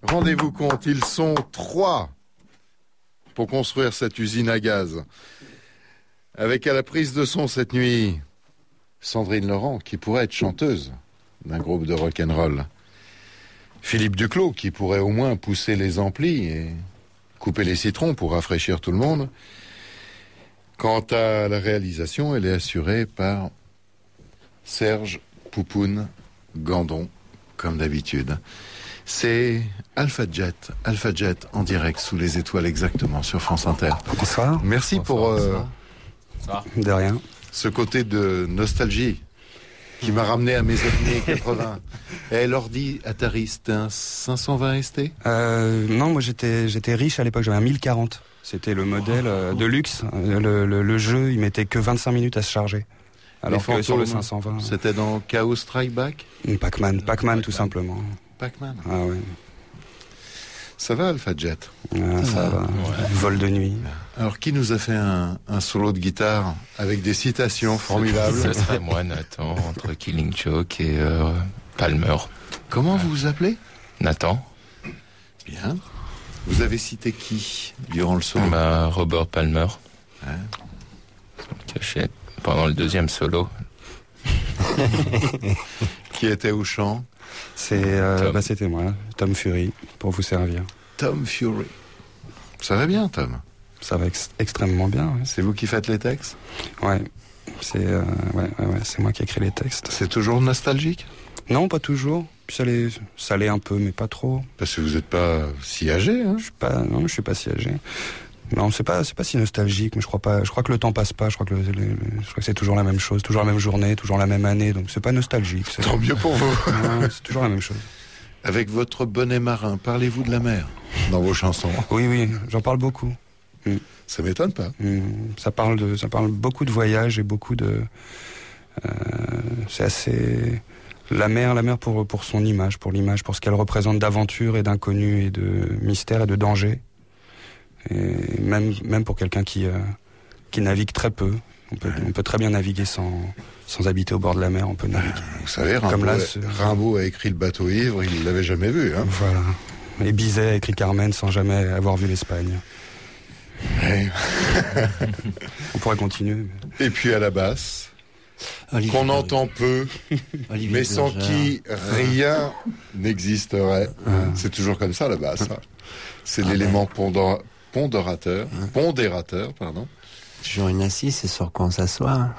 Rendez-vous compte, ils sont 3 pour construire cette usine à gaz. Avec à la prise de son cette nuit, Sandrine Laurent, qui pourrait être chanteuse d'un groupe de rock'n'roll. Philippe Duclos, qui pourrait au moins pousser les amplis et couper les citrons pour rafraîchir tout le monde. Quant à la réalisation, elle est assurée par Serge Poupoune Gandon, comme d'habitude. C'est Alpha Jet en direct sous les étoiles exactement sur France Inter. Bonsoir. Merci pour de rien. Ce côté de nostalgie qui m'a ramené à mes années 80. Et l'ordi Atari, c'était un 520 ST Non, moi j'étais riche à l'époque, j'avais un 1040. C'était le modèle de luxe. Le jeu, il mettait que 25 minutes à se charger. Alors que sur le 520... C'était dans Chaos Strike Back Pac-Man tout simplement. Pac-Man. Ah ouais. Ça va, Alpha Jet? Ça va. Ouais. Vol de nuit. Alors, qui nous a fait un solo de guitare avec des citations formidables? Ce serait moi, Nathan, entre Killing Joke et Palmer. Comment vous vous appelez? Nathan. Bien. Vous avez cité qui durant le solo? Robert Palmer. Ouais. Cachette pendant le deuxième solo. Qui était au chant? C'était moi, Tom Fury, pour vous servir. Tom Fury. Ça va bien, Tom? Ça va extrêmement bien. Ouais. C'est vous qui faites les textes? Ouais. C'est moi qui écris les textes. C'est toujours nostalgique? Non, pas toujours. Puis ça l'est un peu, mais pas trop. Parce que vous n'êtes pas si âgé, hein? Je suis pas si âgé. Non, c'est pas si nostalgique, mais je crois pas. Je crois que le temps passe pas. Je crois que c'est toujours la même chose, toujours la même journée, toujours la même année. Donc c'est pas nostalgique. Tant mieux pour vous. C'est toujours la même chose. Avec votre bonnet marin, parlez-vous de la mer dans vos chansons? Oui, j'en parle beaucoup. Ça m'étonne pas. Ça parle beaucoup de voyages et beaucoup de. C'est assez. La mer pour son image, pour ce qu'elle représente d'aventure et d'inconnu et de mystère et de danger. Et même pour quelqu'un qui navigue très peu, on peut très bien naviguer sans habiter au bord de la mer, on peut naviguer. Vous savez, Rimbaud a écrit Le bateau ivre, il ne l'avait jamais vu. Hein. Voilà. Et Bizet a écrit Carmen sans jamais avoir vu l'Espagne. Ouais. On pourrait continuer. Et puis à la basse, Olivier qu'on entend peu, mais sans qui rien n'existerait. C'est toujours comme ça la basse. Hein. C'est l'élément pondérateur. Toujours une assise, c'est sur quoi on s'assoit.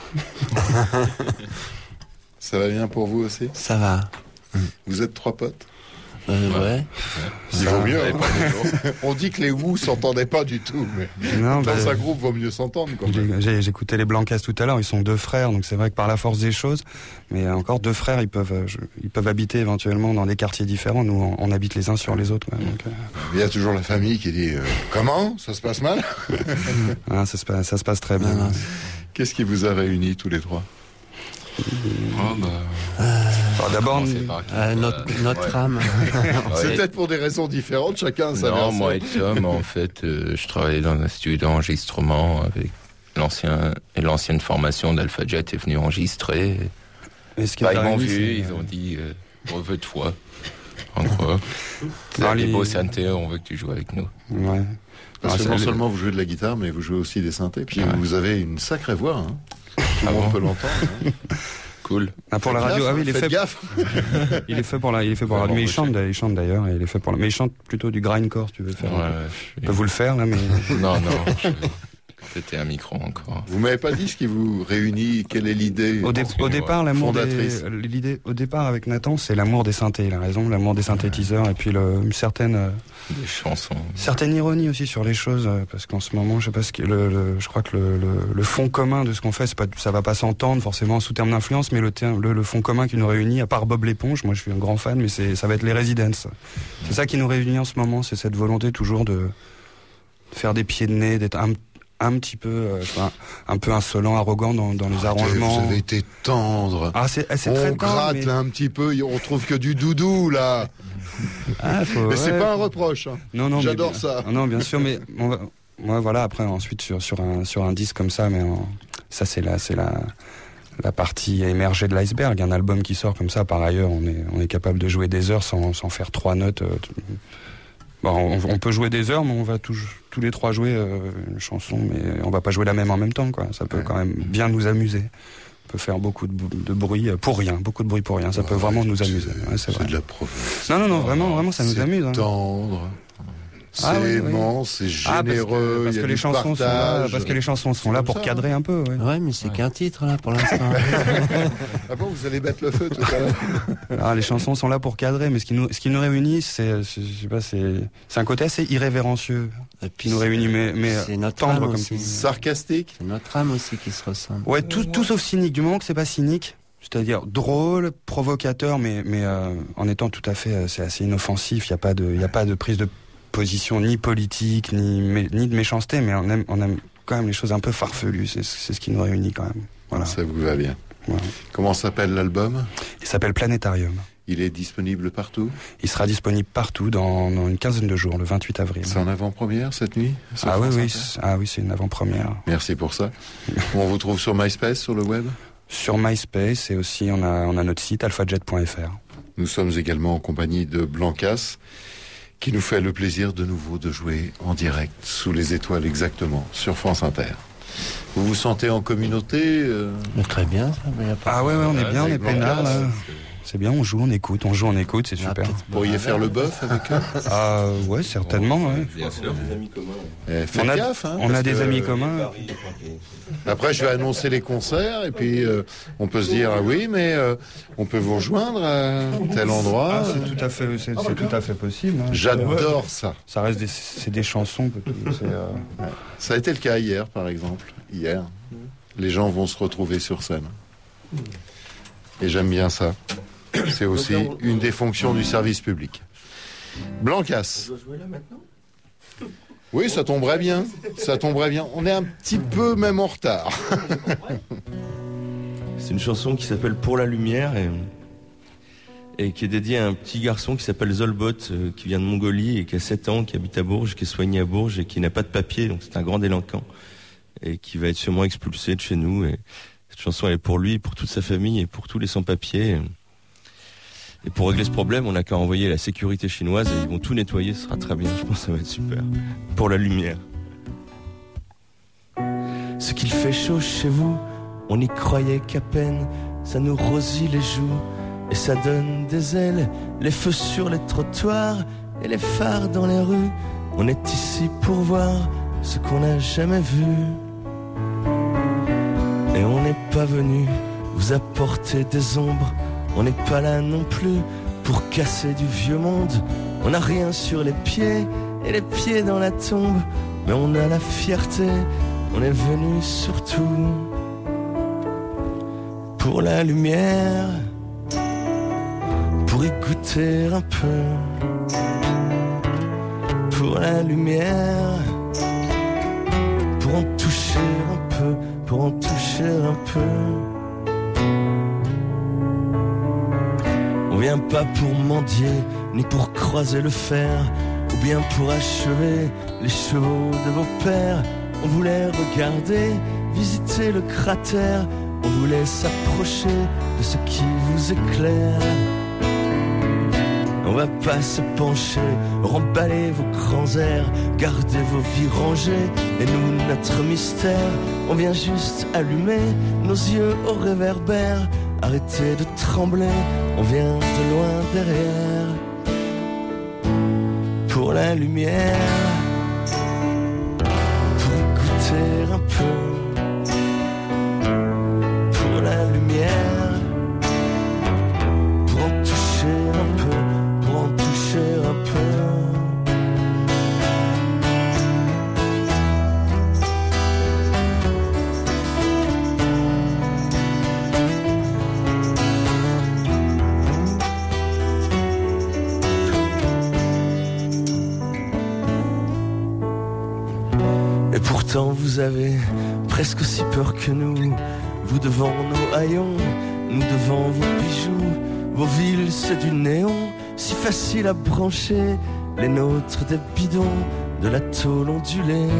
Ça va bien pour vous aussi? Ça va. Vous êtes 3 potes? Ouais. Il vaut mieux. Hein. On dit que les Wu s'entendaient pas du tout, mais dans un groupe, vaut mieux s'entendre. J'écoutais les Blancas tout à l'heure, ils sont 2 frères, donc c'est vrai que par la force des choses, mais encore 2 frères, ils peuvent habiter éventuellement dans des quartiers différents. Nous, on habite les uns sur les autres. Ouais, donc, il y a toujours la famille qui dit comment? Ça se passe mal? Ça se passe très bien. Qu'est-ce qui vous a réunis tous les 3? D'abord, notre âme. C'est peut-être pour des raisons différentes, chacun sa version. Non, moi et Tom, en fait, je travaillais dans un studio d'enregistrement avec l'ancienne formation d'Alpha Jet est venue enregistrer. Ils m'ont vu, ils ont dit on veut de toi. En gros, les beaux synthés, on veut que tu joues avec nous. Ouais. Parce que non seulement vous jouez de la guitare, mais vous jouez aussi des synthés, puis vous avez une sacrée voix. Hein. On peut l'entendre. Hein. Cool. Pour la radio, il est fait. Gaffe. Il est fait pour la radio. Mais il chante d'ailleurs. Et il est fait pour mais il chante plutôt du grindcore, si tu veux faire. Je peux vous le faire là, mais. Non. C'était un micro encore. Vous m'avez pas dit ce qui vous réunit, quelle est l'idée? Au départ, l'idée au départ avec Nathan, c'est l'amour des synthés. Il a raison, l'amour des synthétiseurs et puis une certaine. Des chansons. Certaine ironie aussi sur les choses, parce qu'en ce moment, je sais pas ce que je crois que le fond commun de ce qu'on fait, ça va pas s'entendre forcément sous terme d'influence, mais le fond commun qui nous réunit, à part Bob l'éponge, moi je suis un grand fan, mais ça va être les Residents. C'est ça qui nous réunit en ce moment, c'est cette volonté toujours de faire des pieds de nez, d'être un petit peu, un peu insolent, arrogant dans les arrangements. Vous avez été tendre. C'est très on gratte mais... là un petit peu, on trouve que du doudou là. Mais c'est pas un reproche. Hein. Non, j'adore ça. Non, bien sûr, mais voilà. Après, ensuite sur un disque comme ça, mais ça c'est la partie émergée de l'iceberg. Un album qui sort comme ça, par ailleurs, on est capable de jouer des heures sans faire 3 notes. Bon, on peut jouer des heures, mais on va tous les trois jouer une chanson, mais on va pas jouer la même en même temps, quoi. Ça peut quand même bien nous amuser. On peut faire beaucoup de bruit pour rien, beaucoup de bruit pour rien. Ça peut vraiment nous amuser. Ouais, c'est vrai. De la provoque. Non, vraiment, ça nous amuse. Hein. Tendre. C'est aimant, c'est généreux. Parce que les chansons sont là, parce que les chansons sont là pour cadrer un peu. Ouais, mais c'est qu'un titre là pour l'instant. Ah bon, vous allez mettre le feu tout à l'heure. Les chansons sont là pour cadrer, mais ce qui nous réunit, c'est un côté assez irrévérencieux qui nous réunit, mais c'est notre tendre âme comme aussi. Sarcastique. C'est notre âme aussi qui se ressemble. Ouais, tout sauf cynique. Du moment que c'est pas cynique, c'est-à-dire drôle, provocateur, mais en étant tout à fait, c'est assez inoffensif. Il y a pas de prise de position ni politique ni de méchanceté, mais on aime quand même les choses un peu farfelues. C'est ce qui nous réunit quand même. Voilà. Ça vous va bien. Voilà. Comment s'appelle l'album ? Il s'appelle Planétarium. Il est disponible partout ? Il sera disponible partout dans une quinzaine de jours, le 28 avril. C'est en avant-première cette nuit ? Oui, c'est une avant-première. Merci pour ça. On vous trouve sur MySpace, sur le web ? Sur MySpace, et aussi on a notre site alphajet.fr. Nous sommes également en compagnie de Blancas, qui nous fait le plaisir de nouveau de jouer en direct, sous les étoiles exactement, sur France Inter. Vous vous sentez en communauté Très bien, ça. Ouais, on est bien, on est peinard là. C'est bien, on joue, on écoute, c'est super. Vous pourriez faire le bœuf avec eux ? Ouais, certainement, ouais. Bien sûr. Des amis communs. Faites gaffe, hein, on a des amis communs. Après, je vais annoncer les concerts, et puis on peut se dire, mais on peut vous rejoindre à tel endroit. C'est tout à fait possible. Hein. J'adore ça. Ça reste c'est des chansons. Ça a été le cas hier, par exemple. Hier, les gens vont se retrouver sur scène. Et j'aime bien ça. C'est aussi une des fonctions du service public. Blancas. On doit jouer là maintenant ? Oui, ça tomberait bien. On est un petit peu même en retard. C'est une chanson qui s'appelle Pour la lumière et qui est dédiée à un petit garçon qui s'appelle Zolbot, qui vient de Mongolie et qui a 7 ans, qui habite à Bourges, qui est soigné à Bourges et qui n'a pas de papier, donc c'est un grand délinquant et qui va être sûrement expulsé de chez nous. Et cette chanson, elle est pour lui, pour toute sa famille et pour tous les sans-papiers. Et pour régler ce problème, on n'a qu'à envoyer la sécurité chinoise et ils vont tout nettoyer, ce sera très bien, je pense que ça va être super. Pour la lumière. Ce qu'il fait chaud chez vous, on n'y croyait qu'à peine, ça nous rosille les joues et ça donne des ailes, les feux sur les trottoirs et les phares dans les rues. On est ici pour voir ce qu'on n'a jamais vu. Et on n'est pas venu vous apporter des ombres, on n'est pas là non plus pour casser du vieux monde. On n'a rien sur les pieds et les pieds dans la tombe, mais on a la fierté, on est venu surtout pour la lumière, pour y goûter un peu, pour la lumière, pour en toucher un peu, pour en toucher un peu. On vient pas pour mendier, ni pour croiser le fer, ou bien pour achever les chevaux de vos pères. On voulait regarder, visiter le cratère, on voulait s'approcher de ce qui vous éclaire. On va pas se pencher, remballer vos grands airs, garder vos vies rangées, et nous, notre mystère, on vient juste allumer nos yeux au réverbère. Arrêtez de trembler, on vient de loin derrière. Pour la lumière, pour écouter un peu. Pour la lumière, pour en toucher un peu, pour en toucher un peu. Pourtant vous avez presque aussi peur que nous, vous devant nos haillons, nous devant vos bijoux. Vos villes c'est du néon, si facile à brancher, les nôtres des bidons, de la tôle ondulée.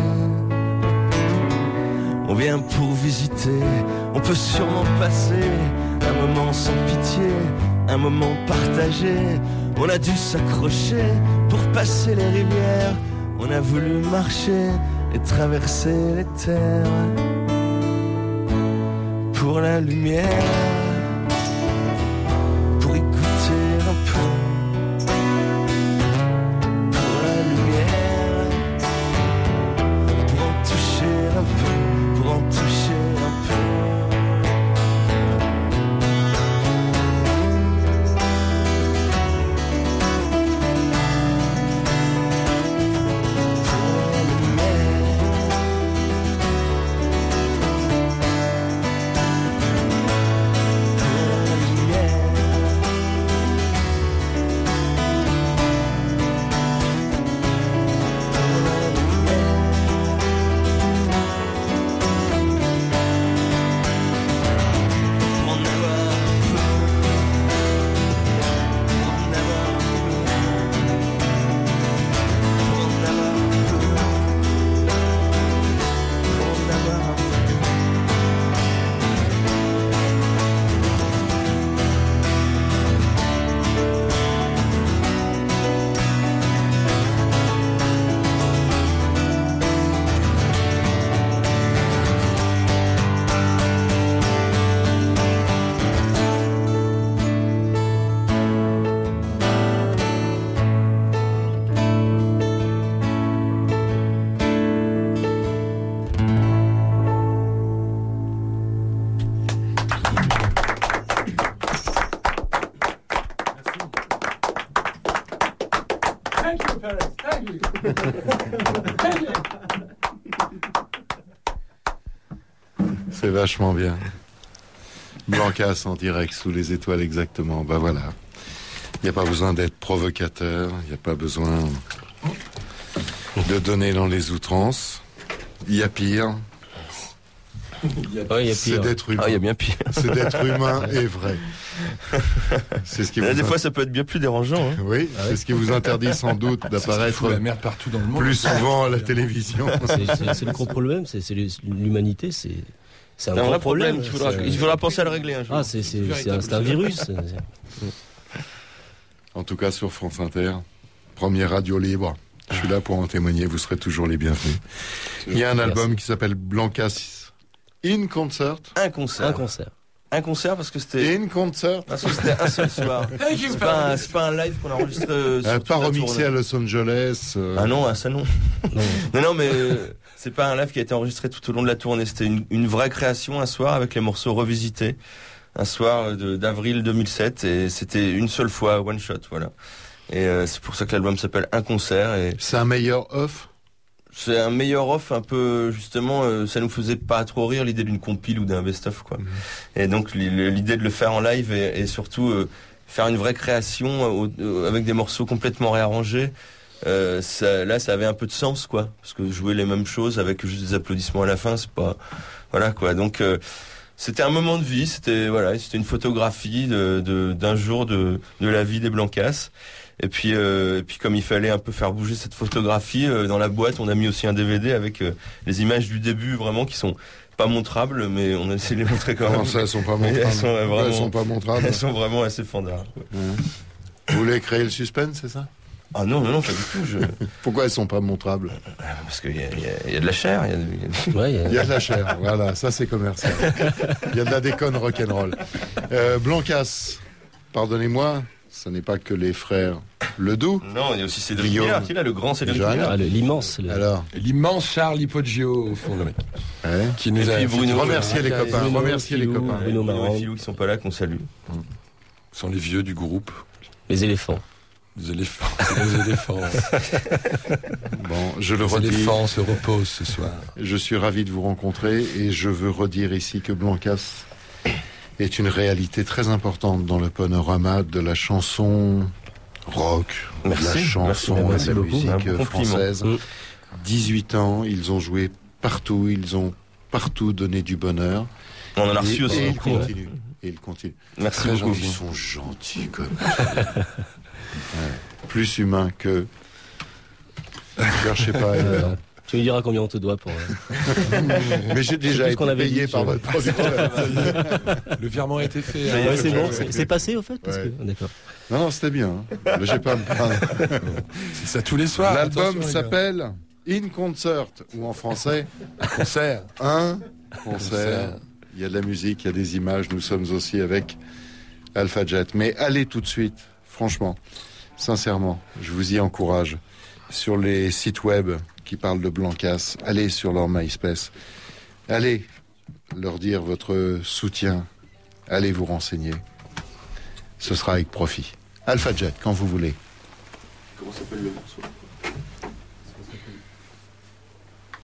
On vient pour visiter, on peut sûrement passer un moment sans pitié, un moment partagé. On a dû s'accrocher pour passer les rivières. On a voulu marcher et traverser les terres pour la lumière, pour y goûter un peu. Pour la lumière, pour en toucher un peu, pour en toucher un peu. C'est vachement bien. Blancas en direct sous les étoiles exactement. Bah voilà. Il n'y a pas besoin d'être provocateur. Il n'y a pas besoin de donner dans les outrances. Il y a pire. C'est d'être humain. Il y a bien pire. C'est d'être humain et vrai. C'est ce qui des fois, ça peut être bien plus dérangeant. Hein. Oui, c'est ce qui vous interdit sans doute d'apparaître la merde partout dans le monde. Plus souvent à la télévision. C'est le gros problème. C'est l'humanité. C'est un vrai problème. Il faudra penser à le régler un jour. Ah, c'est un virus. En tout cas, sur France Inter, première radio libre. Je suis là pour en témoigner. Vous serez toujours les bienvenus. Il y a un album qui s'appelle Blancas In Concert. Un concert parce que c'était. In Concert. Parce que c'était un seul soir. C'est pas un live qu'on a enregistré. Pas remixé à Los Angeles. Ah non, ça non. non, mais c'est pas un live qui a été enregistré tout au long de la tournée. C'était une vraie création un soir avec les morceaux revisités. Un soir d'avril 2007 et c'était une seule fois, one shot, voilà. Et c'est pour ça que l'album s'appelle Un concert. Et c'est un meilleur off. C'est un meilleur off, un peu justement, ça nous faisait pas trop rire l'idée d'une compile ou d'un best-of, quoi. Et donc l'idée de le faire en live et surtout faire une vraie création avec des morceaux complètement réarrangés. Ça avait un peu de sens, quoi, parce que jouer les mêmes choses avec juste des applaudissements à la fin, c'est pas, voilà, quoi. Donc c'était un moment de vie, c'était une photographie d'un jour de la vie des Blancas. Et puis comme il fallait un peu faire bouger cette photographie, dans la boîte, on a mis aussi un DVD avec les images du début, vraiment, qui sont pas montrables, mais on a essayé de les montrer quand même. Comment ça, elles sont pas montrables? Elles sont pas montrables. Elles sont vraiment assez fandards. Vous voulez créer le suspense, c'est ça? Ah non, pas du tout. Pourquoi elles sont pas montrables? Parce qu'il y a de la chair. Il y a de la chair, voilà, ça c'est commercial. Il y a de la déconne rock'n'roll. Blancas, pardonnez-moi, ce n'est pas que les frères Ledoux. Non, il y a aussi Cédric Millard, qui est là, le grand Cédric Millard. L'immense. Alors, l'immense Charles Poggio, au fond, le mec. Ouais. Qui nous a remercier les copains. Remercier les copains. Bruno et Philou qui sont pas là, qu'on salue. Ce sont les vieux du groupe. Les éléphants. Les éléphants. Bon, je le redis. Les éléphants se reposent ce soir. Je suis ravi de vous rencontrer et je veux redire ici que Blancas est une réalité très importante dans le panorama de la chanson rock, de la chanson et de la musique française. 18 ans, ils ont joué partout, ils ont partout donné du bonheur. On en a reçu aussi. Et ils continuent. Et ils continuent. Merci très beaucoup. Ils sont gentils comme plus humains que. Je sais pas. Tu me diras combien on te doit pour. Mais j'ai déjà été payé par votre producteur. Le virement a été fait. C'est bon, c'est passé au fait parce que... D'accord. Non, c'était bien. Hein. J'ai pas à me plaindre. C'est ça tous les soirs. L'album s'appelle In Concert, ou en français, Concert. Un concert. Il y a de la musique, il y a des images. Nous sommes aussi avec Alpha Jet. Mais allez tout de suite, franchement, sincèrement, je vous y encourage. Sur les sites web qui parlent de Blancas, allez sur leur MySpace. Allez leur dire votre soutien. Allez vous renseigner. Ce sera avec profit. Alpha Jet, quand vous voulez. Comment s'appelle le morceau ?